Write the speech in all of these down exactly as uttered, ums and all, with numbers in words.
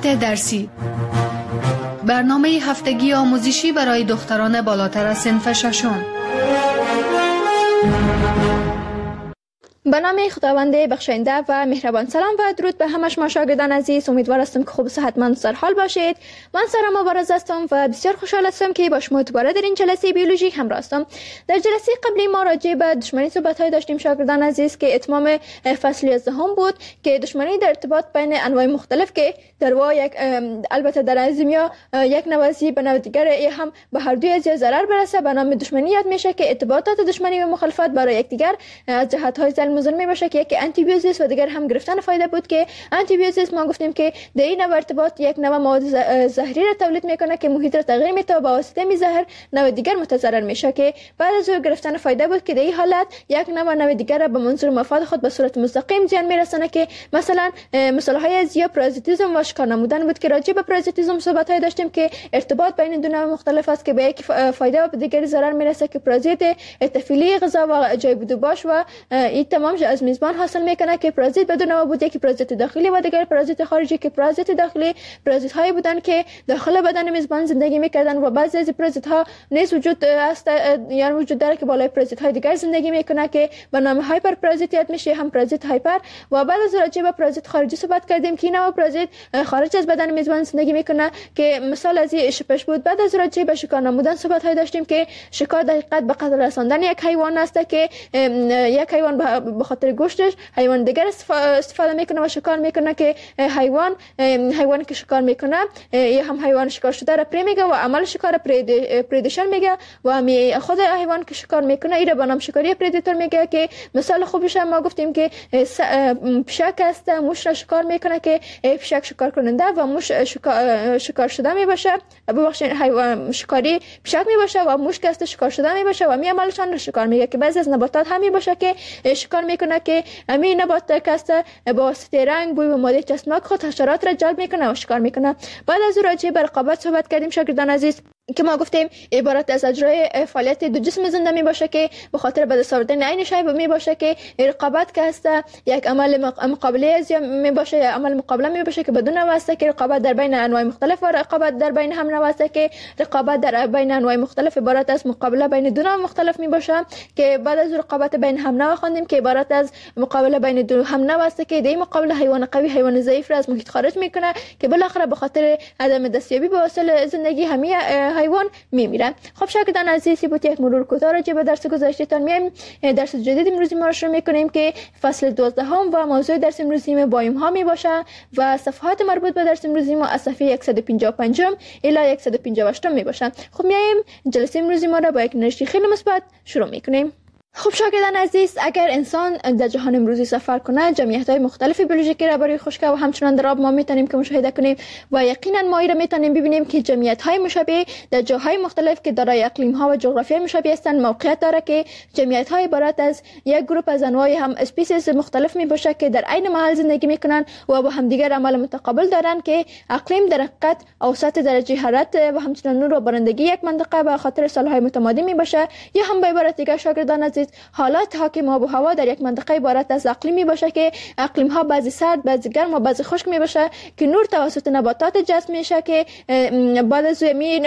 صفحات درسی، برنامه هفتگی آموزشی برای دختران بالاتر از صنف ششم. به نام خداوند بخشنده و مهربان. سلام و درود به همه شما شاگردان عزیز. امیدوار هستم که خوب و صحتمند سر حال باشید. من سارا مبارز هستم و بسیار خوشحال هستم که با شما دوباره در این جلسه بیولوژی همراه هستم. در جلسه قبلی ما راجع به دشمنی صحبت‌های داشتیم شاگردان عزیز که اتمام فصل یازدهم بود که دشمنی در ارتباط بین انواع مختلف که در واقع یک البته در ازمیا یک نوازی به نوع دیگر هم به هر دوی از ضرر برسه به نام دشمنی یاد میشه که ارتباطات دشمنی و مخالفت برای یکدیگر از جهت‌های ظلم می باشه که یکی آنتی بیوزیس و دیگر هم گرفتن فایده بود که آنتی بیوزیس ما گفتیم که در این نوع ارتباط یک نوع مواد زهری را تولید میکنه که محیط را تغییر میده و با واسطه می زهر نوع دیگر متضرر میشه که بعد از گرفتن فایده بود که در این حالت یک نوع نوع دیگر را به منظور مفاد خود به صورت مستقیم زیان میرسونه که مثلا مثال های از یا پارازیتیسم و شکار نمودن بود که راجع به پارازیتیسم صحبت های داشتیم که ارتباط بین دو نوع مختلف است که به یک فایده و به دیگر ضرر میرسه که پارازیت تفیلی غذا و جای بودو باش و این تمام از میزبان حاصل میکنه که پارازیت بدون نوع بود یکی پارازیت داخلی و دیگر پارازیت خارجی که پارازیت داخلی پارازیت هایی بودن که داخل بدن میزبان زندگی میکردن و بعضی از پارازیت ها نیز وجود است یا وجود داره که بالای پارازیت های دیگر زندگی میکنه که به نام هایپر پارازیتیت میشه هم پارازیت هایپر و بعد از راجع به پارازیت خارجی صحبت کردیم که نوع پارازیت خارج از بدن میزبان زندگی میکنه که مثال از این شپش بود. بعد از راجع به شکار نمودن صحبت های داشتیم که شکار در حقیقت به قتل رساندن یک حیوان است که یک حیوان به خاطر گوشتش حیوان دیگر استفاده میکنه و شکار میکنه که حیوان حیوانی که شکار میکنه یا هم حیوان شکار شده را پری میگه و عمل شکار پریدیشن میگه و خود حیوان که شکار میکنه این را به نام شکاری پریدیتور میگه که مثال خوبش ما گفتیم که پشک است موش را شکار میکنه که پشک شکار کننده و موش شکار, شکار شده میباشه ببخشید حیوان شکاری پشک میباشه و موش که است شکار شده میباشه و می عملشان را شکار میگه که بعضی از نباتات هم میباشه که شکار میکنه که همین نبات کاست با واسطه رنگ بوی و ماده چسبناک خود حشرات را جلب میکنه و شکار میکنه. بعد از راجع به رقابت صحبت کردیم شاگردان عزیز که ما گفتیم عبارت از اجرای فعالیت دو جسم زنده می باشه که به خاطر به دست آوردن عین شی می باشه که رقابت که است یک عمل مقابله از می باشه یا عمل مقابله می باشه که بدون واسطه که رقابت در بین انواع مختلف و رقابت در بین هم نواسته که رقابت در بین انواع مختلف عبارت از مقابله بین دو نوع مختلف می باشه که بعد از رقابت بین هم نوع خواندیم که عبارت از مقابله بین دو هم نواسته که در مقابله حیوان قوی حیوان ضعیف را از محیط خارج میکنه که بالاخره به خاطر عدم دستیابی به وسایل زندگی همه حیوان میمیره. خب شاگردان عزیز بود یک مرور کوتاه راجع به درس گذشتهتان میایم. درس جدید امروزی ما رو شروع میکنیم که فصل دوازدهم و موضوع درس امروزی ما بایوم ها می باشه و صفحات مربوط به درس امروزی ما از صفحه صد و پنجاه و پنج الی صد و پنجاه و هشت می باشه. خب میایم جلسه امروزی ما رو با یک انرژی خیلی مثبت شروع میکنیم. خب شاگردان عزیز اگر انسان در جهان امروزی سفر کنه جمعیت‌های مختلف بیولوژیکی را برای خشکی و همچنان در آب ما میتونیم که مشاهده کنیم و یقینا ما را میتونیم ببینیم که جمعیت‌های مشابه در جاهای مختلف که دارای اقلیم‌ها و جغرافیای مشابه هستند موقعیت داره که جمعیت‌های عبارت از یک گروه از انواع هم اسپیسیز مختلف میباشه که در عین محل زندگی میکنن و با همدیگر عمل متقابل دارن که اقلیم در حقیقت اوسط درجه حرارت و همچنان نور و بارندگی یک منطقه به خاطر سال‌های متمادی میباشه یا هم به عبارت دیگر شاگردان عزیز حالات حاکم آب و هوا در یک منطقه عبارت از اقلیمی باشه که اقلیم ها بعضی سرد بعضی گرم و بعضی خشک می باشه که نور توسط نباتات جذب میشه که بعد از این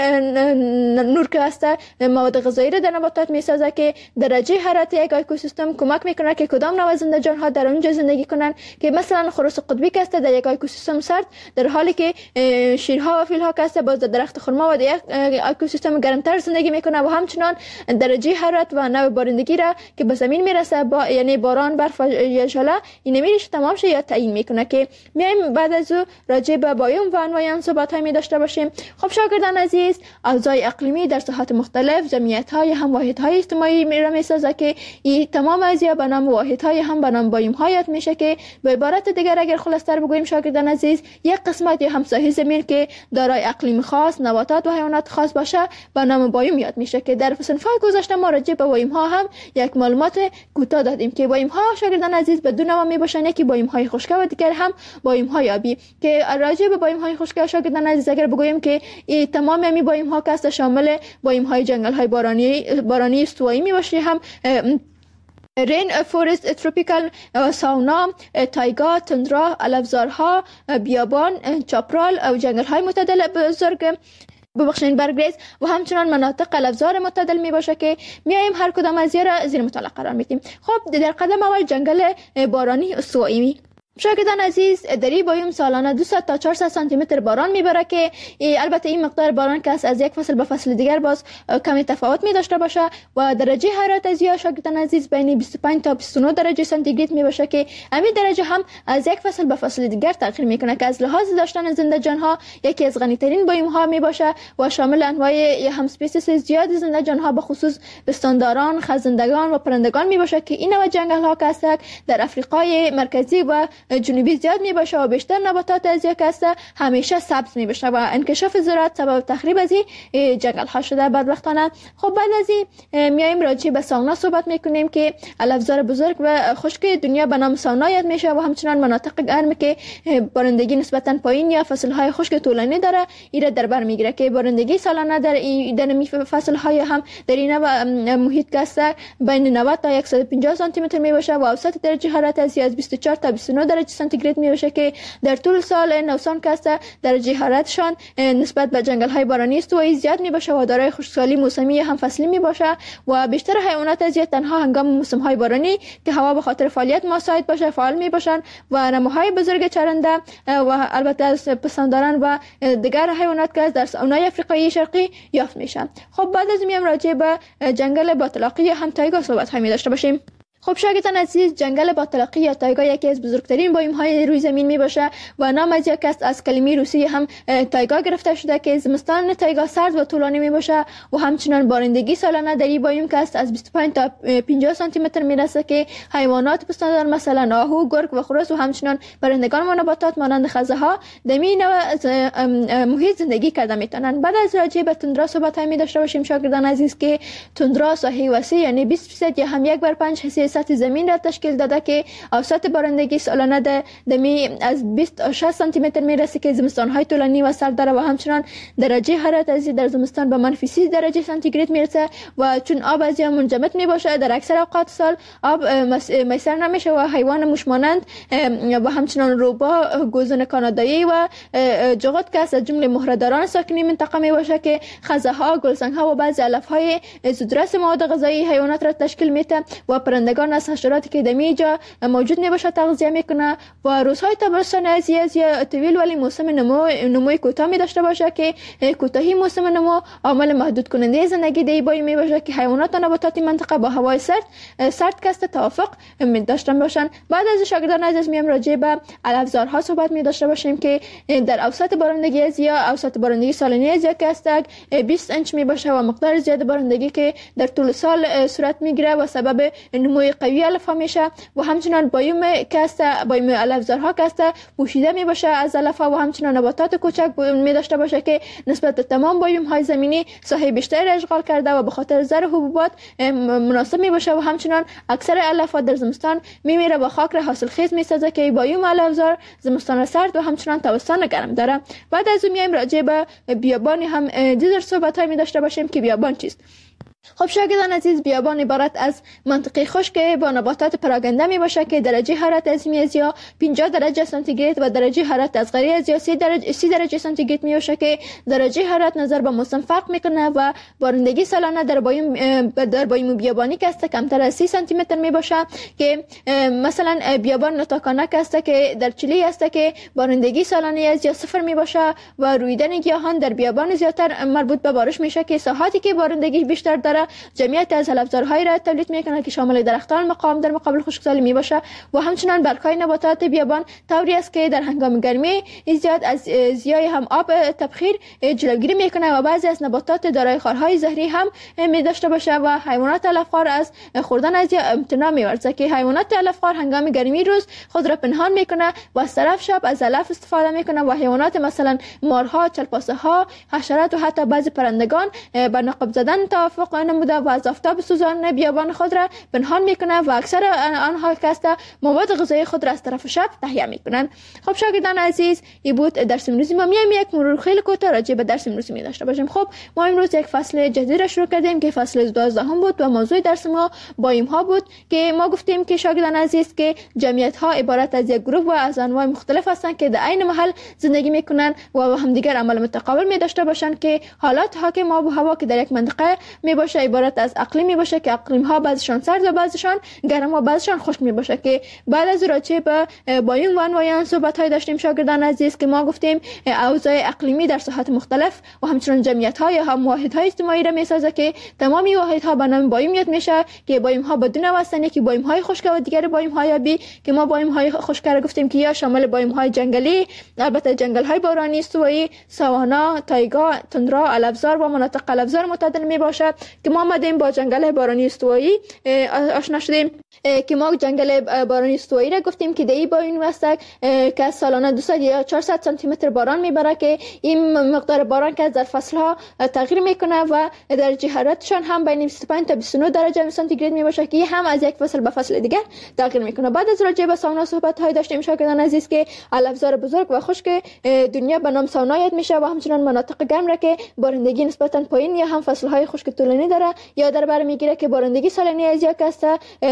نور که هست مواد غذایی را در نباتات میسازه که درجه حرارت یک اکوسیستم کمک میکنه که کدام نوع زنده جان ها در اونجا زندگی کنن که مثلا خروس قطبی که است در یک اکوسیستم سرد در حالی که شیرها و فیلها که است باز در درخت خرما و در یک اکوسیستم گرمتر زندگی میکنه و همچنان درجه حرارت و نوع بارندگی را که به زمین میرسه با یعنی باران برف یا ژله این نمیشه تمام شه یا تعیین میکنه که میایم بعد از او راجع به بایوم و انواع آن صحبت های می داشته باشیم. خب شاگردان عزیز اوضاع اقلیمی در ساحات مختلف جمعیت های هم واحد های اجتماعی می را میسازه که این تمام ازیا به نام واحد های هم به نام بایوم ها یاد میشه که به عبارت دیگر اگر خلاصتر بگوییم شاگردان عزیز یک قسمت یا هم ساحه زمین که دارای اقلیم خاص نباتات و حیوانات خاص باشه به نام بایوم یاد میشه که در صفحات گذشته ما راجع به بایوم ها هم یک معلومات کوتاه دادیم که بایوم ها شاگردان عزیز به دو نوع می باشن یکی بایوم های خشکی و دیگر هم بایوم های آبی که راجع به بایوم های خشکی شاگردان عزیز اگر بگوییم که این تمام می بایوم ها که شامل بایوم های جنگل های بارانی بارانی استوایی می باشه هم رین فورست تروپیکال، ساونا، تایگا، تندرا، علفزارها، بیابان، چاپرال و جنگل های معتدل بزرگ ببخشید برگریز و همچنان مناطق علفزار معتدل می باشه که میایم هر کدام از را زیر مطالعه قرار میدیم. خب در قدم اول جنگل بارانی استوایی. شاگردان عزیز، در این بایوم سالانه دویست تا چهارصد سانتی متر باران میبره که البته این مقدار باران که از یک فصل به فصل دیگر باز کمی تفاوت می داشته باشه و درجه حرارت از یا شاگردان عزیز بین بیست و پنج تا بیست و نه درجه سانتیگراد می باشه که همین درجه هم از یک فصل به فصل دیگر تغییر میکنه که از لحاظ داشتن زنده جان ها یکی از غنی ترین بایوم ها می باشه و شامل انواع هم اسپیسیس زیاد زنده جان ها به خصوص پستانداران، خزندگان و پرندگان می باشه که این نوع جنگل ها که است در افریقای مرکزی و جنوبی زیاد می باشه و بیشتر نباتات از یک است همیشه سبز می باشه و انکشاف زراعت سبب تخریب از این جنگل ها شده بدبختانه. خب بعد از این میایم راجع به ساونا صحبت میکنیم که علفزار بزرگ و خشک دنیا به نام ساونا یاد میشه و همچنان مناطق گرم که بارندگی نسبتا پایین یا فصل های خشک طولانی داره ایره در بر میگیره که بارندگی سالانه در این فصل های هم در این محیط که است بین نود تا صد و پنجاه سانتی متر می باشه و اوسط درجه حرارت از بیست و چهار تا بیست و نه درجه سانتیگراد می باشه که در طول سال نوسان که است درجه حرارتشان نسبت به جنگل های بارانی استوایی زیاد می باشه و دارای خشکسالی موسمی هم فصلی می باشه و بیشتر حیوانات از تنها هنگام موسم های بارانی که هوا به خاطر فعالیت مساعد باشه فعال می باشن و نموهای بزرگ چرنده و البته از پستانداران و دیگر حیوانات که در ساونای افریقایی شرقی یافت میشن. خب بعد از میام راجع به جنگل باطلاقی یا هم تایگا صحبت های می داشته باشیم. خب شاگردان عزیز، جنگل باطلاقی یا تایگا یکی از بزرگترین بایوم های روی زمین می باشه و نام از یک است از کلمه روسی هم تایگا گرفته شده که زمستان تایگا سرد و طولانی می باشه و همچنان بارندگی سالانه در این بایوم که است از بیست و پنج تا پنجاه سانتی متر می رسه که حیوانات پستاندار مثلا آهو، گرگ و خروس و همچنان پرندگان و نباتات مانند خزه ها در این محیط زندگی کرده میتونن. بعد از راجع به تندرا صحبت می داشته باشیم شاگردان عزیز که تندرا ساحه وسیع یعنی بیست درصد یا هم یک بر پنج حصه سطح زمین را تشکیل داده که اوسط بارندگی سالانه ده دمی از بیست تا شصت سانتی متر میرسه که زمستان های طولانی و سرد داره و همچنان درجه حرارت از در زمستان به منفی سی درجه سانتیگراد میرسه و چون آب از یا منجمد می باشه در اکثر اوقات سال آب میسر نمیشه و حیوان موشمانند و همچنان روبا، گوزن کانادایی و جغد که از جمله مهره‌داران ساکنی منطقه می باشه که خزه ها، گلسنگ ها و بعضی علف های زودرس مواد غذایی حیوانات را تشکیل میده و پرندگان از حشراتی که در اینجا موجود میباشه تغذیه میکنه و روزهای تابستان از یا طویل ولی موسم نمو نموی کوتاه می داشته باشه که کوتاهی موسم نمو عامل محدود کننده زندگی در این بایوم می باشه که حیوانات و نباتات منطقه با هوای سرد سرد کست توافق می داشته باشن. بعد از شاگردان عزیز میام راجع به علفزارها صحبت می داشته باشیم که در اوسط بارندگی از یا اوسط بارندگی سالانه از یا که است بیست انچ می باشه و مقدار زیاد بارندگی که در طول سال صورت میگیره و سبب نموی قوی علف میشه و همچنان بایوم که است بایوم علفزارها که است پوشیده می باشه از علف و همچنان نباتات کوچک می داشته باشه که نسبت به تمام بایوم های زمینی ساحه بیشتر اشغال کرده و به خاطر زر حبوبات مناسب می باشه و همچنان اکثر علف در زمستان می میره و خاک را حاصل خیز می سازه که بایوم علفزار زمستان سرد و همچنان تابستان گرم داره. بعد از اون میایم راجع به بیابان هم دیگر صحبت های می داشته باشیم که بیابان چیست. خب شاگردان عزیز، بیابان عبارت از منطقه خشک با نباتات پراگنده می باشه که درجه حرارت از میز یا پنجاه درجه سانتیگراد و درجه حرارت از غیر از یا سی درجه سی درجه سانتیگراد می باشه که درجه حرارت نظر به موسم فرق میکنه و بارندگی سالانه در بایوم در بایوم بیابانی که است کمتر از سی سانتی متر می باشه که مثلا بیابان نتاکانه که است که در چیلی است که بارندگی سالانه از یا صفر می باشه و رویدن گیاهان در بیابان زیاتر مربوط به بارش میشه که ساحاتی که بارندگی بیشتر داره جمعیت از علفزارهای را تولید میکنه که شامل درختان مقاوم در مقابل خشکسالی می باشه و همچنان برگ‌های نباتات بیابان طوری است که در هنگام گرمی زیاد از زیای هم آب تبخیر جلوگیری میکنه و بعضی از نباتات دارای خارهای زهری هم می داشته باشه و حیوانات علفخوار از خوردن از امتناع می‌ورزه که حیوانات علفخوار هنگام گرمی روز خود را پنهان میکنه و از طرف شب از علف استفاده میکنه و حیوانات مثلا مارها، چلپاسه ها، حشرات و حتی بعضی پرندگان به نقب زدن توافق نموده و از آفتاب سوزان بیابان خود را پنهان میکنه و اکثر آنها کسته مواد غذایی خود را از طرف شب تهیه میکنند. خب شاگردان عزیز، این بود درس امروزی ما. میایم یک مرور خیلی کوتاه راجع به درس امروزی می داشته باشیم. خب ما امروز یک فصل جدید را شروع کردیم که فصل دوازده هم بود و موضوع درس ما بایم ها بود که ما گفتیم که شاگردان عزیز که جمعیت ها عبارت از یک گروه و از انواع مختلف هستند که در عین محل زندگی میکنن و همدیگر عمل متقابل می داشته باشند که حالات حاکم آب و هوا که در یک منطقه می باشه عبارت از اقلیم می باشه که اقلیم ها بعضشان سرد و بعضشان گرم و بعضشان خشک می باشه که بعد از راجع به بایم و انواع صحبت های داشتیم شاگردان عزیز که ما گفتیم اوضاع اقلیمی در ساحات مختلف و همچنین جمعیت ها یا هم واحد های اجتماعی را می سازه که تمامی واحد ها به نام بایم یاد میشه که بایم ها بدون واسطه که بایم های خشک و دیگر بایم های آبی که ما بایم های خشک را گفتیم که یا شامل بایم های جنگلی، البته جنگل های بارانی، استوایی، ساوانا، تایگا، تندرا، علفزار و مناطق علفزار متعدل می باشد که ما آمدیم با جنگل بارانی استوایی آشنا شدیم که ما جنگل بارانی استوایی را گفتیم که دی بایم است که سالانه دویست یا چهارصد سانتی متر باران میبره که این مقدار باران که در فصل ها تغییر میکنه و درجه حرارتشان هم بین بیست و پنج تا بیست و نه درجه سانتی می باشه که هم از یک فصل به فصل دیگر تغییر میکنه. بعد از راجع به ساونا صحبت های داشتیم شاگردان عزیز که علفزار بزرگ و خشک دنیا به نام ساونا یاد میشه و همچنین مناطق گرم را که بارندگی نسبتا پایین یا هم فصل های خشک طولانی داره یا در بر میگیره که بارندگی سالانه از یک است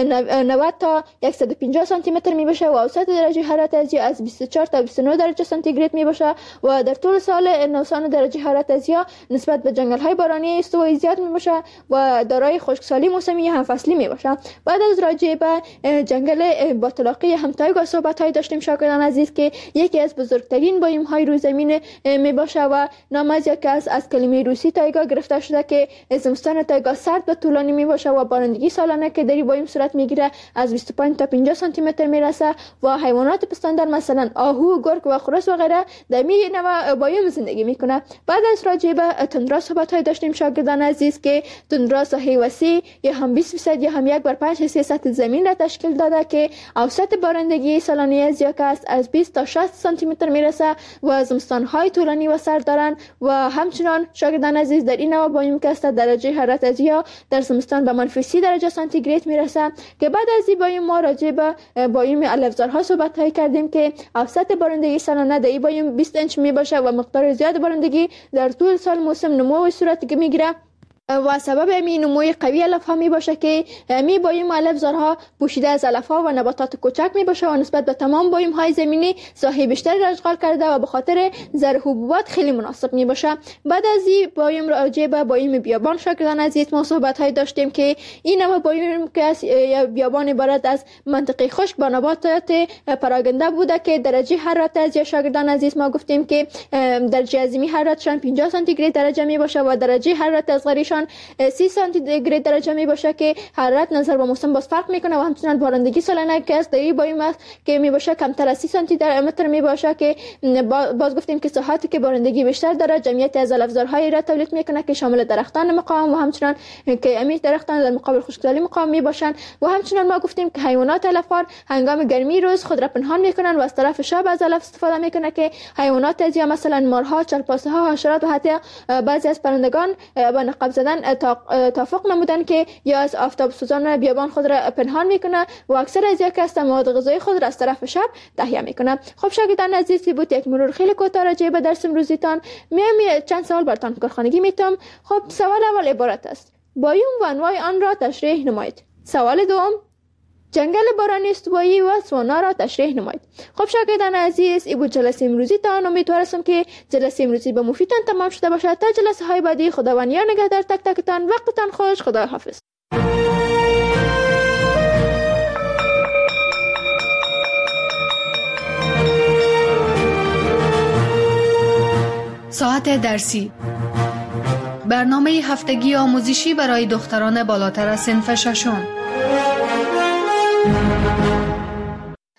نود تا صد و پنجاه سانتی متر می باشه و اوسط درجه حرارت از از بیست و چهار تا بیست و نه درجه سانتیگراد می باشه و در طول سال نوسان درجه حرارت از نسبت به جنگل های بارانی استوایی زیاد می باشه و دارای خشکسالی موسمی هم فصلی می باشه. بعد از راجع به جنگل باطلاقی هم تایگا صحبت های داشتیم شاگردان عزیز که یکی از بزرگترین بایم های روی زمین می باشه و نام از یک از از کلمه روسی تایگا گرفته شده که زمستان تایگا سرد و طولانی می باشه و بارندگی سالانه که در بایم صورت می گیره از بیست و پنج تا پنجاه سانتی متر می رسه و حیوانات پستاندار مثلا آهو، گرگ و خرس و غیره در می نوع بایم زندگی میکنه. بعد از راجع به تندرا صحبت های داشتیم شاگردان عزیز که تندرا ساحه وسیع یا هم بیست درصد یا هم یک بر پنج حصه سطح زمین را تشکیل داده که اوسط بارندگی سالانه از یک است از بیست تا شصت سانتی متر میرسه و زمستان های طولانی و سرد دارند و همچنان شاگردان عزیز در این نوع بایم که است درجه حرارت از یا در زمستان به منفی سی درجه سانتیگراد میرسه که بعد از این بایم ما راجع به بایم علفزارها صحبت های کردیم که اوسط بارندگی سالانه در این بایم بیست انچ می باشه و مقدار زیاد بارندگی در طول سال موسم نمو صورت میگیره و سبب این نموی قوی علف ها می باشه که می بایم علفزارها پوشیده از علف ها و نباتات کوچک می باشه و نسبت به تمام بایم های زمینی ساحه بیشتری را اشغال کرده و به خاطر زر حبوبات خیلی مناسب می باشه. بعد از این بایم راجع به بایم بیابان شاگردان عزیز ما صحبت های داشتیم که این نوع بایم که بیابان عبارت از منطقه خشک با نباتات پراگنده بوده که درجه حرارت از شاگردان عزیز ما گفتیم که درجه ازمی حرارتشان پنجاه سانتیگراد درجه می باشه و درجه حرارت اصغریشان سی سانتیگراد درجه می باشه که حرارت نظر به موسم باز فرق میکنه و همچنین بارندگی سالانه که است در بایم است که می باشه کمتر از سی سانتی متر می باشه که باز گفتیم که ساحاتی که بارندگی بیشتر داره جمعیت از علفزارهای را تولید میکنه که شامل درختان مقاوم و همچنین که امی درختان در مقابل خشکسالی مقاوم می باشن و همچنین ما گفتیم که حیوانات علفخوار هنگام گرمی روز خود را پنهان میکنن و از طرف شب از علف استفاده میکنه که حیوانات از یا مثلا مارها، چرپاسه ها، حشرات و حتی بعضی از پرندگان با نقاب زدن توافق نمودن که یا از آفتاب سوزان بیابان خود را پنهان میکنه و اکثر از یک است مواد غذایی خود را از طرف شب تهیه میکنه. خب شاگردان عزیزی بود یک مرور خیلی کوتاه راجع به درس امروزیتان. میام چند سوال براتون کارخانگی میتم. خب سوال اول عبارت است بایم و انواع آن را تشریح نمایید. سوال دوم جنگل بارانی استوایی و ساوانا را تشریح نمایید. خب شاگردان عزیز این بود جلسه امروزی تان. امیدوارم که جلسه امروزی به مفیدتان تمام شده باشد. تا جلسه های بعدی خداوند یار نگهدار تک تکتان. وقتتان خوش. خدا حافظ. ساعت درسی برنامه هفتگی آموزشی برای دختران بالاتر از صنف ششم.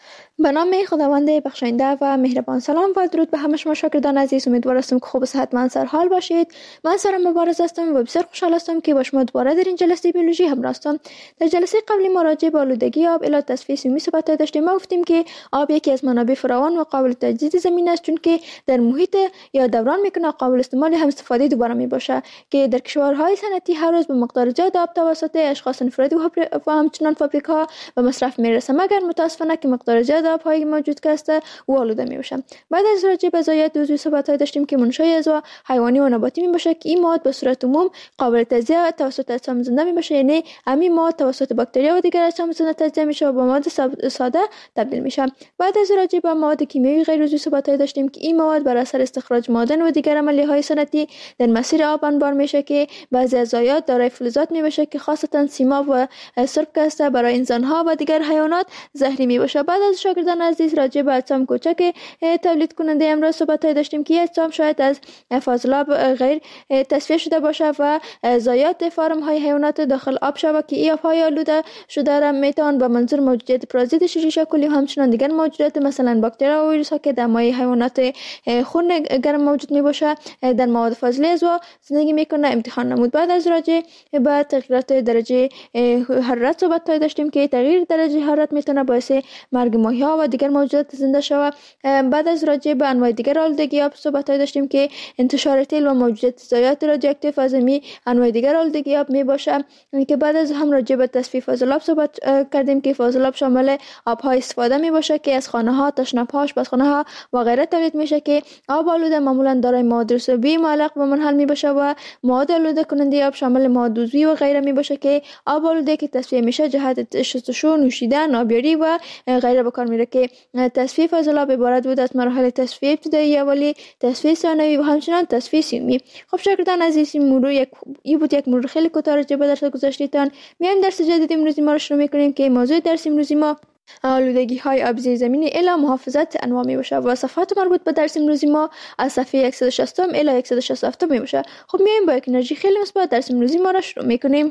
به نام خداوند بخشنده و مهربان. سلام و درود به همه شما شاگردان عزیز. امیدوار هستم که خوب و صحتمند سر حال باشید. من سارا مبارز هستم و بسیار خوشحال هستم که با شما دوباره در این جلسه بیولوژی همراه هستم. در جلسه قبلی ما راجع به آلودگی آب الی تصفیه سیمی صحبت داشتیم. ما گفتیم که آب یکی از منابع فراوان و قابل تجدید زمین است، چون که در محیط یا دوران میکنه قابل استعمال هم استفاده دوباره می باشه، که در کشورهای صنعتی هر روز به مقدار زیاد آب توسط اشخاص انفرادی و همچنان فابریک‌ها به مصرف میرسه، مگر متاسفانه که مقدار زیاد آب‌های موجود که است و آلوده می باشه. بعد از راجع به ضایعات عضوی صحبت داشتیم که منشأ اعضا حیوانی و نباتی می باشه، که این مواد به صورت عموم قابل تجزیه توسط اجسام زنده می باشه، یعنی همین مواد توسط باکتریا و دیگر اجسام زنده تجزیه میشه و به مواد ساده تبدیل میشه. بعد از راجع به مواد کیمیایی غیر عضوی صحبت داشتیم که این مواد بر اثر استخراج معادن و دیگر عملیه‌های صنعتی در مسیر آب انبار میشه، که بعضی از ضایعات دارای فلزات می باشه که خاصتا سیماب و سرب که است برای انسان‌ها و دیگر حیوانات زهری می باشه. بعد از شاگردان عزیز راجع به اجسام کوچک تولید کننده امروز صحبت داشتیم که اجسام شاید از فاضلاب غیر تصفیه شده باشه و ضایعات فارم های حیوانات داخل آب شود، که این آب‌های آلوده شده را میتوان به منظور موجودیت پرازیت شیشه کلی و همچنان دیگر موجودات مثلا باکتریا و ویروس ها که در مایع حیوانات خون گرم موجود می باشه در مواد فاضله اعضا زندگی میکنه امتحان نمود. بعد از راجع به تغییرات درجه حرارت صحبت داشتیم که تغییر درجه حرارت میتونه باعث مرگ ماهی‌ها و دیگر موجودات زنده شود. بعد از راجع به انواع دیگر آلودگی آب صحبت داشتیم که انتشار تیل و موجودیت ضایعات رادیواکتیو از می انواع دیگر آلودگی آب می باشه، که بعد از هم راجع به تصفیه فاضلاب صحبت کردیم که فاضلاب شامل آب‌های استفاده می باشه که از خانه‌ها، تشنه‌ها، آشپزخانه‌ها و غیره تولید میشه، که آب آلوده معمولا دارای مواد رسوبی معلق به منحل می باشه و مواد آلوده کننده آب شامل مواد عضوی و غیره می باشه، که آب آلوده که تصفیه میشه جهت شستشو، نوشیدن، آبیاری و غیره به کار میره، که تصفیه فاضلاب عبارت بود از مراحل تصفیه ابتدایی، اولی، تصفیه ثانوی و همچنان تصفیه سیومی. خب شاگردان عزیز، این مرور یک این بود یک مرور خیلی کوتاه راجع به درس گذشته‌تان. میایم درس جدید امروزی ما رو شروع میکنیم که موضوع درس امروزی ما آلودگی های آب زیر زمینی الی محافظت انواع می باشه و صفحات مربوط به درس امروزی ما از صفحه صد و شصت الی صد و شصت و هفت می باشه. خب میایم با یک انرژی خیلی مثبت درس امروزی ما رو شروع میکنیم.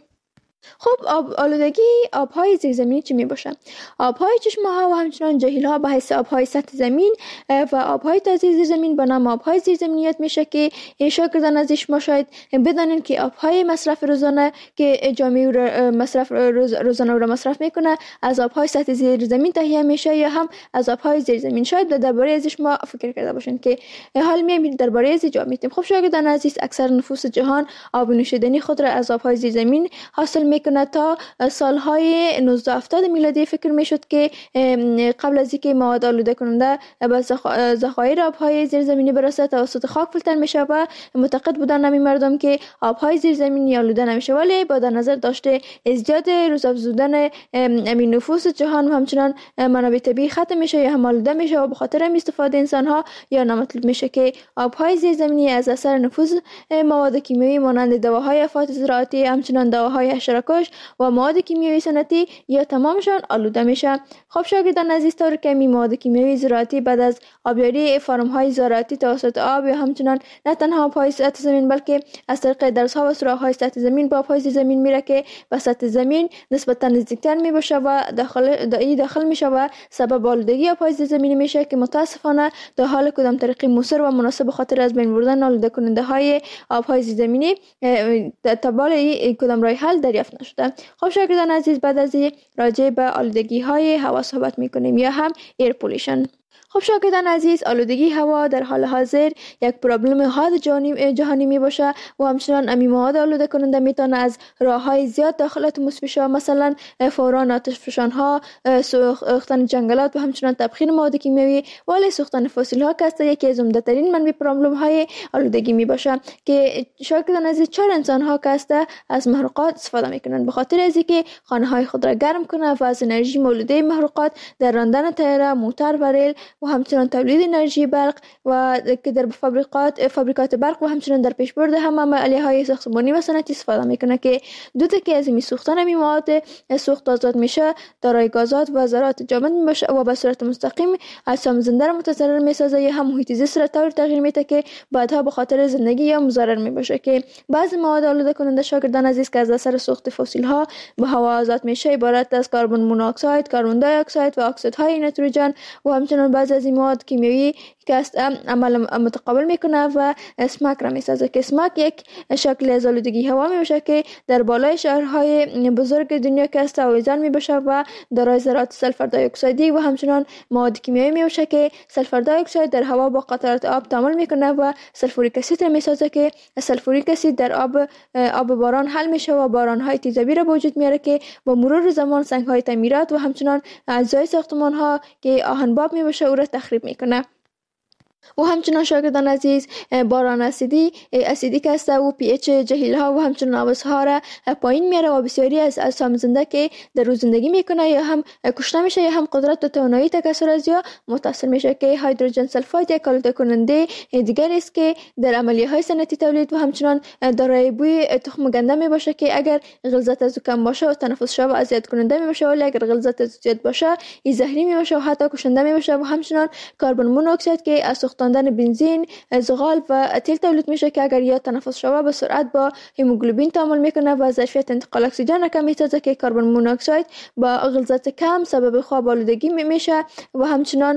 خب آب آلودگی آب‌های زیرزمینی چی میباشه؟ آب‌های چشمه‌ها و همچنان جهیل‌ها به حیث آب‌های سطح زمین و آب‌های تازه زیر زمین به نام آب‌های زیرزمینیات میشه، که شاگردان ازش ما شاید بدانین که آب‌های مصرف روزانه که جامعه رو مصرف روز روزانه رو مصرف میکنه از آب‌های سطح زیر زمین تهیه میشه یا هم از آب‌های زیر زمین. شاید درباره ازش ما فکر کرده باشین که حال میایم درباره ازش جواب میدیم. خب شاگردان عزیز، اکثر نفوس جهان آب نوشیدنی خود را از آب‌های زیر زمین حاصل میکنه. تا سالهای نوزده هفتاد میلادی فکر میشد که قبل از اینکه مواد آلوده کننده به ذخایر آبهای زیرزمینی برسه توسط خاک فیلتر میشه و معتقد بودن همین مردم که آبهای زیرزمینی آلوده نمیشه، ولی با در نظر داشته ازدیاد روزافزودن امین نفوس جهان و همچنان منابع طبیعی ختم میشه یا هم آلوده میشه و به خاطر استفاده انسان ها یا نامطلوب میشه، که آبهای زیرزمینی از اثر نفوذ مواد کیمیایی مانند دواهای افات زراعتی، همچنان دواهای حشره‌کش و مواد کیمیایی صنعتی یا تمامشان آلوده میشه. خب شاگردان عزیز، طور که می مواد کیمیایی زراعتی بعد از آبیاری فارم های زراعتی توسط آب یا همچنان نه تنها آبهای سطح زمین بلکه از طریق درز ها و سوراخ های سطح زمین به آبهای زمین میره، که به سطح زمین نسبتا نزدیکتر می باشه و داخل دایی داخل میشه و سبب آلودگی آبهای زمینی میشه، که متاسفانه در حال کدام طریق موثر و مناسب خاطر از بین بردن آلوده کننده های آبهای زمینی تبال کدام راه حل دریافت نشده. خب شاگردان عزیز، بعد از راجع به آلودگی های هوا صحبت میکنیم یا هم ایر پولیشن. خب شاگردان عزیز، آلودگی هوا در حال حاضر یک پروبلم حاد جهانی می باشه و همچنان امی مواد آلوده کننده میتونه از راههای زیاد داخل اتمسفر شه، مثلا فوران آتش فشان ها، سوختن جنگلات و همچنان تبخیر مواد کیمیایی، ولی سوختن فسیل ها که یکی از عمده ترین منبع پروبلم های آلودگی می باشه، که شاگردان عزیز چهار انسان ها که از محروقات استفاده میکنن به خاطر از اینکه خانه های خود را گرم کنه و از انرژی مولوده محروقات در راندن طیاره، موتور و ریل و همچنان تولید انرژی برق و که در فابریکات فابریکات برق و همچنان در پیشبرد هم عملیه‌های ساختمانی و صنعتی استفاده میکنه که دو تکه از این سوختن همین مواد سوخت آزاد میشه دارای گازات و ذرات جامد میشه و به صورت مستقیم اجسام زنده را متضرر میسازه یا هم محیط زیست را طور تغییر میده که بعدها به خاطر زندگی یا مضرر میباشه که بعضی مواد آلوده کننده شاگردان عزیز که از اثر سوخت فسیل ها به هوا آزاد میشه عبارت از کربن مونوکساید، کربن دی اکساید و اکسیدهای نیتروژن و همچنان بعضی از این مواد کیمیایی که است عمل متقابل میکنه و اسمک را میسازه که اسمک یک شکل از آلودگی هوا میباشه که در بالای شهرهای بزرگ دنیا که است آویزان میباشه و دارای ذرات سلفر دی اکسایدی و همچنان مواد کیمیایی میباشه که سلفر دی اکساید در هوا با قطرات آب تعامل میکنه و سلفوریک اسید را میسازه که سلفوریک اسید در آب آب باران حل میشه و بارانهای تیزابی را به وجود میاره که با مرور زمان سنگهای تعمیرات و همچنان اجزای ساختمان ها که آهنباب میباشه او را تخریب میکنه. و همچنان شاگردان عزیز باران اسیدی اسیدی که است و پی اچ جهیل ها و همچنان آبسها را پایین میاره و بسیاری از اجسام زنده که در روز زندگی میکنه یا هم کشته میشه یا هم قدرت و توانایی تکثر از یا متاثر میشه که هیدروژن سلفاید یک آلوده کننده دیگر است که در عملیه های صنعتی تولید و همچنان دارای بوی تخم گنده می باشه که اگر غلظت از کم باشه و تنفس شو اذیت کننده می باشه ولی اگر غلظت از زیاد باشه ای زهری می باشه و حتی کشنده می باشه و همچنان کربن مونوکساید که از سوختاندن بنزین، زغال و تیل تولید میشه که اگر یا تنفس شوه به سرعت با هموگلوبین تعامل میکنه و ظرفیت انتقال اکسیژن کم میسازه که کربن مونوکساید با غلظت کم سبب خواب آلودگی میشه و همچنان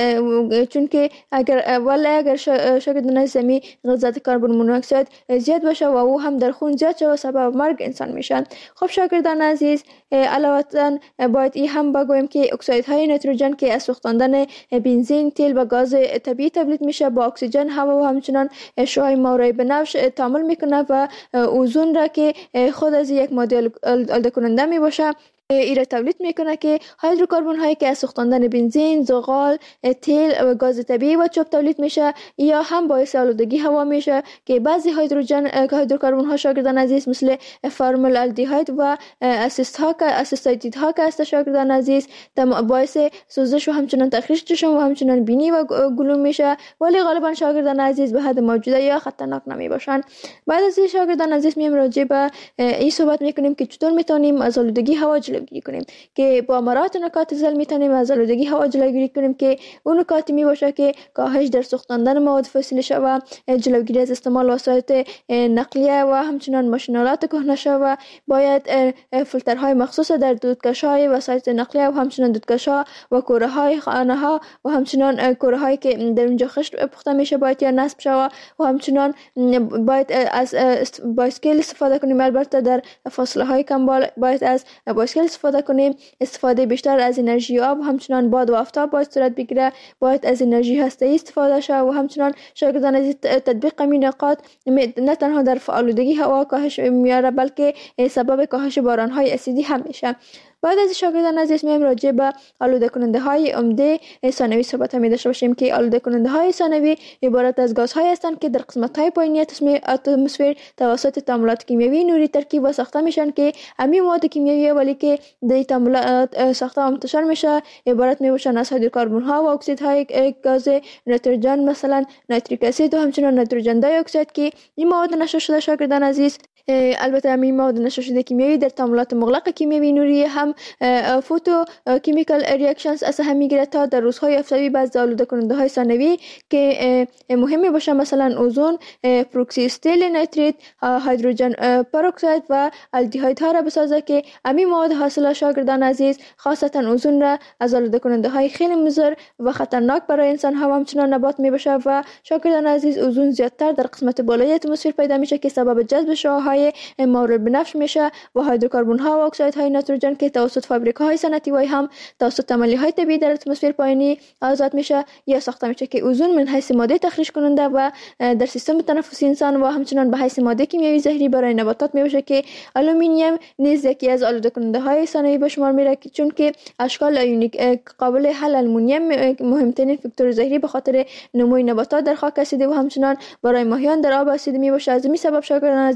چون که اگر ولی اگر شاگردان زمین غلظت کربن مونوکساید زیاد باشه و او هم در خون زیاد شوه سبب مرگ انسان میشن. خب شاگردان عزیز علاوه باید این هم بگویم که اکسیدهای نیتروژن که از سوختاندن بنزین، تیل و گاز طبیعی تولید میشه با اکسیژن، هوا و همچنان شعاع ماورای بنفش تعامل میکنه و اوزون را که خود از یک ماده آلوده کننده می باشه ایره تولید میکنه که هیدروکربن هایی که از سوختاندن بنزین، زغال، تیل و گاز طبیعی و چوب تولید میشه یا هم باعث آلودگی هوا میشه که بعضی هیدروژن هیدروکربن ها شاگردان عزیز مثل فرمول الدیهاید و اسیست ها که اسیستاید ها که است شاگردان عزیز باعث سوزش و همچنان تخریش چشم و همچنان بینی و گلوم میشه ولی غالبا شاگردان عزیز به حد موجوده یا خطرناک نمی باشن. بعد از این شاگردان عزیز میام راجع به این صحبت میکنیم که چطور میتونیم از آلودگی هوا جلوگیری کنیم که با مراعات نکات زل میتونیم از آلودگی هوا جلوگیری کنیم که اون نکاتی می باشه که کاهش در سوختاندن مواد فسیلی شوه، جلوگیری از استعمال وسایل نقلیه و همچنان ماشینالات کهنه شوه. باید فیلترهای مخصوص در دودکش‌های وسایل نقلیه و همچنان دودکش‌ها و کوره‌های خانه‌ها و همچنان کوره‌هایی که در اونجا خشت پخته میشه باید یا نصب شوه و همچنان باید از بایسکل استفاده کنیم. البته در فاصله‌های کم باید از بایسکل استفاده کنیم. استفاده بیشتر از انرژی آب و همچنان باد و آفتاب باید صورت بگیره. باید از انرژی هسته‌ای استفاده شه و همچنان شاگردان از تطبیق این نکات نه تنها در آلودگی هوا کاهش میاره بلکه سبب کاهش باران‌های اسیدی هم میشه. بعد از شاگردان عزیز میایم راجع به آلوده کننده های عمده ثانوی صحبت می داشته باشیم که آلوده کننده های ثانوی عبارت از گازهای هستند که در قسمت های پایینی اتمسفر توسط تعاملات کیمیایی نوری ترکیب و ساخته میشن که همین مواد کیمیایی ولی که در تعاملات ساخته و منتشر میشه عبارت می باشن از هیدروکربن ها و اکسیدهای گاز نیتروژن مثلا نیتریک اسید و همچنان نیتروژن دی اکساید که این مواد نشر شده شاگردان عزیز. البته همین مواد نشر شده کیمیایی در تعاملات مغلق کیمیایی نوری هم فوتو کیمیکال ریاکشنز از هم میگیره تا در روزهای آفتابی بعضی آلوده کننده های ثانوی که مهمی باشه مثلا اوزون، پروکسی استیل نیتریت، هیدروژن پروکساید و الدیهاید ها را بسازه که همین مواد حاصل شاگردان عزیز خاصتا اوزون را از آلوده کننده های خیلی مضر و خطرناک برای انسان ها همچنان نبات می باشه و شاگردان عزیز اوزون زیادتر در قسمت بالای اتمسفر پیدا میشه که سبب جذب شعاعهای مورال بنفش میشه و هیدروکربن ها و اکسیدهای نیتروژن که توسط فابریکاهای صنعتی و هم توسط عملیه‌های طبیعی در اتمسفر پایینی آزاد میشه یا ساخته میشه که اوزون من حیث ماده تخریش کننده و در سیستم تنفسی انسان و همچنان به حیث ماده کیمیایی زهری برای نباتات میشه که آلومینیوم نیز یکی از آلوده کننده های ثانوی به شمار میره چون که اشکال ایونیک قابل حل آلومینیوم مهمترین فاکتور زهری به خاطر نموی نباتات در خاک اسیدی و همچنان برای ماهیان در آب اسیدی میشه. از این سبب شاگردان عزیز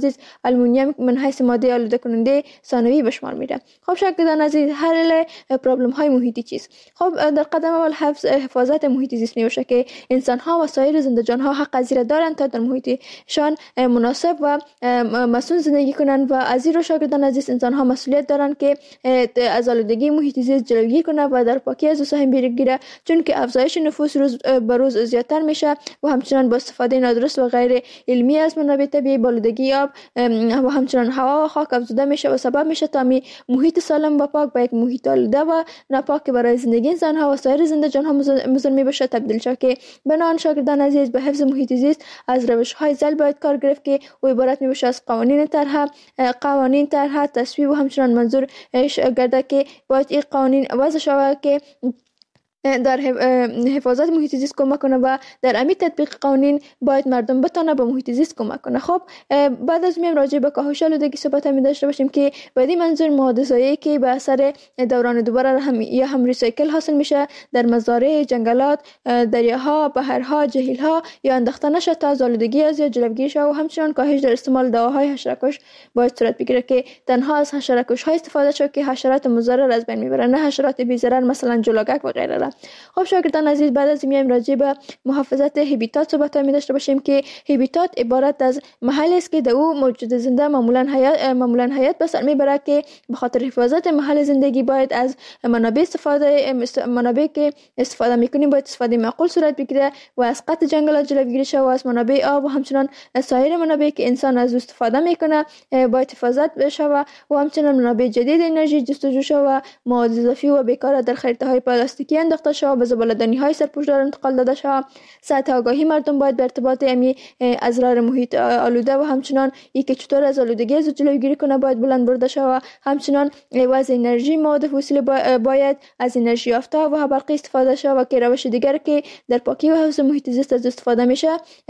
آلومینیوم من حیث ماده آلوده کننده ثانوی به شمار میره. خب شاگردان عزیز، حل پرابلم های محیطی چیست؟ خب در قدم اول حفظ حفاظت محیط زیست میباشه که انسان ها و سایر زنده جان ها حق از این دارند تا در محیطشان مناسب و مسئول زندگی کنند و از این رو شاگردان عزیز انسان ها مسئولیت دارند که از آلودگی محیط زیست جلوگیری کنند و در پاکی از او سهم بگیرند، چون که افزایش نفوس روز به روز زیادتر میشه و همچنان با استفاده نادرست و غیر علمی از منابع طبیعی بالودگی آب و همچنان هوا و خاک افزوده میشه و سبب میشه تا می محیط سالم و پاک به یک محیط آلوده و ناپاک برای زندگی انسان ها و سایر زنده جان ها مزمن بشه تبدیل شد. که بنابراین شاگردان عزیز به حفظ محیط زیست از روش های زل باید کار گرفت که او عبارت میشه از قوانین طرح قوانین طرح تصویب و همچنان منظور گرده که باید این قوانین وضع شود که در حفاظت محیط زیست کمک کنه و در امی تطبیق قوانین باید مردم بتونه به محیط زیست کمک کنه. خب بعد از میم راجع به کاهش آلودگی صحبت می داشته باشیم که بعدی منظور مواد ضایعی که به اثر دوران دوباره هم یا هم ریسایکل حاصل میشه در مزارع، جنگلات، دریاها، بحرها، جهیلها یا انداخته نشه تا از آلودگی از یا جلوگیری شه و همچنان کاهش در استعمال دواهای حشره‌کش باید صورت بگیره که تنها از حشره‌کش های استفاده شه که حشرات مضر از بین میبرن، نه حشرات بی ضرر مثلا جلوگک و غیره. خب شاگردان عزیز، بعد از میایم راجع به محافظت هبیتات صحبت می داشته باشیم که هبیتات عبارت از محلی است که در او موجود زنده معمولا حیات معمولا حیات به سر میبره که به خاطر حفاظت محل زندگی باید از منابع استفاده منابع که استفاده میکنیم باید استفاده معقول صورت بگیره و از قطع جنگلات جلوگیری شه و از منابع آب و همچنان سایر منابعی که انسان از استفاده میکنه باید حفاظت بشه و همچنان منابع جدید انرژی جستجو شه و مواد اضافی و بیکار در خریطه های پلاستیکی انداخته شه به زباله‌دانی های سرپوشدار انتقال داده شه. سطح آگاهی مردم باید به ارتباط امی اضرار محیط آلوده و همچنان ای که چطور از آلودگی از جلوگیری کنه باید بلند برده شه و همچنان وضع انرژی مواد فسیل باید از انرژی یافته و برقی استفاده شه و که روش دیگر که در پاکی و حفظ محیط زیست از استفاده میشه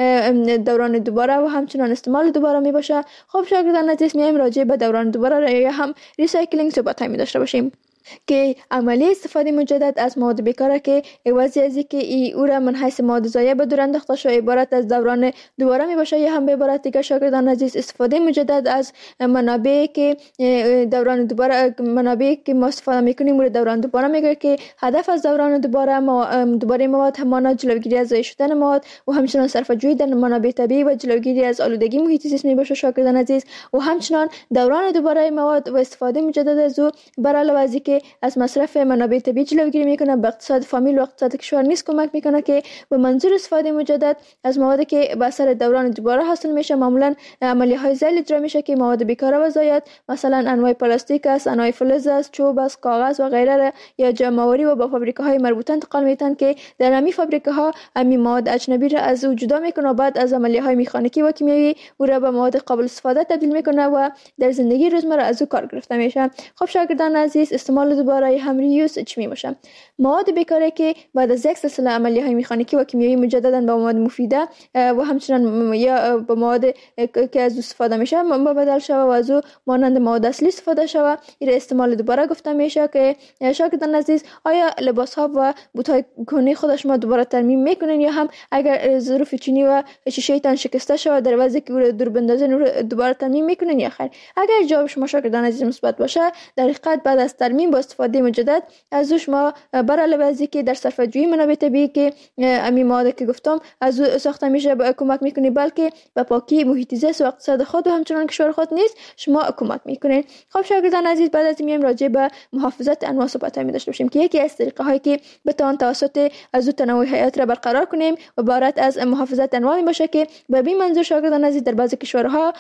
دوران دوباره و همچنان استعمال دوباره می باشه. خب شاگردان عزیز، میایم راجع به دوران دوباره یا هم ریسایکلینگ صحبت می داشته باشیم که عملی استفاده مجدد از مواد بیکاره که عوضی از اینکه ای او را من حیث مواد ضایع به دور انداخته شده عبارت از دوران دوباره می باشه یا هم به عبارت دیگه شاگردان عزیز استفاده مجدد از منابع که دوران دوباره منابع که ما استفاده میکنیم رو دوران دوباره میگه که هدف از دوران دوباره دوباره مواد همانا جلوگیری از ضایع شدن مواد و همچنان صرفه‌جویی در منابع طبیعی و جلوگیری از آلودگی محیط زیست می باشه شاگردان عزیز و همچنان دوران دوباره مواد و استفاده مجدد از او بر علاوه از که از مصرف منابع طبیعی جلوگیری میکنه به اقتصاد فامیل و اقتصاد کشور نیز کمک میکنه که به منظور استفاده مجدد از مواد که به اثر دوران دوباره حاصل میشه معمولا عملیه های ذیل اجرا میشه که مواد بیکاره و ضایعات مثلا انواع پلاستیک است، انواع فلز است، چوب است، کاغذ و غیره یا جمع‌آوری و با فابریکه‌های مربوطه انتقال میتن که در همین فابریکه‌ها همین مواد اجنبی را از او جدا میکنه و بعد از عملیه‌های میخانیکی و کیمیایی او را به مواد قابل استفاده تبدیل میکنه و در زندگی روزمره از او کار گرفته میشه. خب شاگردان عزیز، استعمال دوباره هم ریوز چی می باشه؟ مواد بیکاره که بعد از یک سلسله عملیه های میخانیکی و کیمیایی مجددا به مواد مفیده و همچنان یا به مواد که از استفاده میشه بدل شوه و از او مانند مواد اصلی استفاده شوه، این استعمال دوباره گفته میشه. که شاگردان عزیز، آیا لباس ها و بوت های کهنه خود شما دوباره ترمیم میکنین یا هم اگر ظروف چینی و شیشه تان شکسته شوه در وضعی که او دور بندازین دوباره ترمیم میکنین یا خیر؟ اگر جواب شما شاگردان عزیز مثبت باشه، در حقیقت بعد از ترمیم با استفاده مجدد از او شما بر علاوه از اینکه در صرفه‌جویی منابع طبیعی که امی مواد که گفتم از او ساخته میشه کمک میکنه، بلکه به پاکی محیط زیست و اقتصاد خود و همچنان کشور خود نیز شما کمک میکنین. خب شاگردان عزیز، بعد از میایم راجع به محافظت انواع صحبت می داشته باشیم که یکی از طریقه هایی که بتوان توسط از او تنوع حیات را برقرار کنیم و عبارت از محافظت انواع می باشه که به این منظور شاگردان عزیز در بعضی کشورها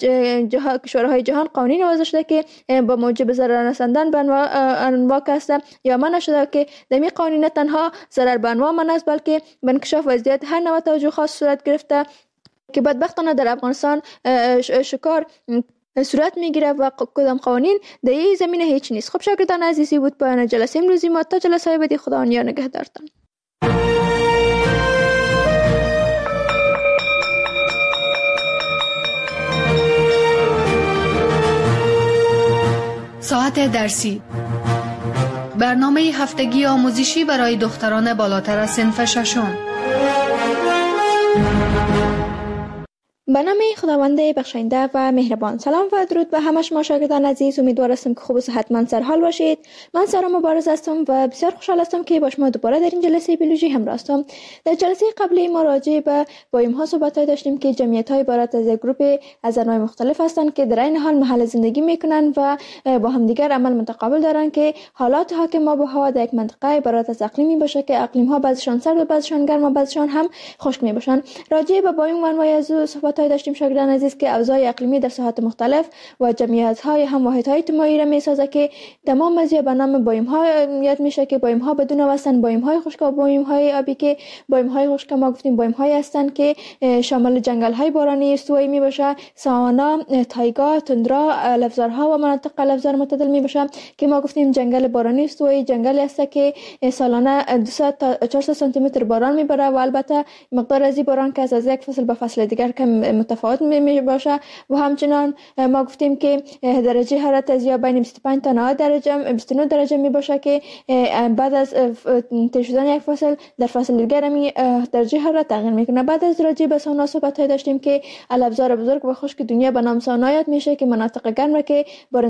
جه... کشورهای جهان قوانین وضع شده که با موجب ضرر رساندن به انواع هست یا منع شده که در این قوانین تنها ضرر به انواع منع است، بلکه به انکشاف وضعیت هر نوع توجه خاص صورت گرفته که بدبختانه در افغانستان شکار صورت میگیره و کدام قوانین در این زمینه هیچ نیست. خب شاگردان عزیزی بود پایان جلسه امروزی ما. تا جلسه های بعدی خدا نگهدار نگهدارتان. ساعت درسی، برنامه هفتگی آموزشی برای دختران بالاتر از صنف ششم. به نام خداوند بخشنده و مهربان. سلام و درود به همه شما شاگردان عزیز. امیدوار هستم که خوب و صحتمند سر حال باشید. من سارا مبارز هستم و بسیار خوشحال هستم که با شما دوباره در این جلسه بیولوژی همراه هستم. در جلسه قبلی ما راجع به بایم ها صحبت داشتیم که جمعیت های عبارت از یک گروه از انواع مختلف هستند که در این حال محل زندگی میکنند و با همدیگر عمل متقابل دارند که حالات حاکم آب و هوا در یک منطقه عبارت از اقلیمی باشه که اقلیم ها بعضشان سرد و بعضشان گرم و بعضشان هم خشک می باشند. راجع به بایم و انواع از صحبت داشتیم شاگردان عزیز که اوضاع اقلیمی در ساحات مختلف و جمعیت های هم واحد های اجتماعی را میسازه که تمام از به نام بایم ها یاد میشه که بایم ها بدون وزن، بایم های خشک و بایم های آبی که بایم های خشک ما گفتیم بایم های هستند که شامل جنگل های بارانی استوایی می باشه، ساوانا، تایگا، تندرا، لفظارها و مناطق لفظار معتدل می باشه که ما گفتیم جنگل بارانی استوایی جنگلی است که سالانه دویست تا چهارصد سانتی متر باران میبره و البته مقدار از این باران که از یک فصل به فصل دیگر کم متفاوت می باشه و همچنان ما گفتیم که درجه حرارت از یا بین بیست و پنج تا نود درجه بیست و نه درجه می باشه که بعد از تیر شدن یک فصل در فصل دیگر می درجه حرارت تغییر میکنه. بعد از راجع به ساونا صحبت داشتیم که الابزار بزرگ و خشک دنیا به نام ساونا یاد میشه که مناطق گرم را که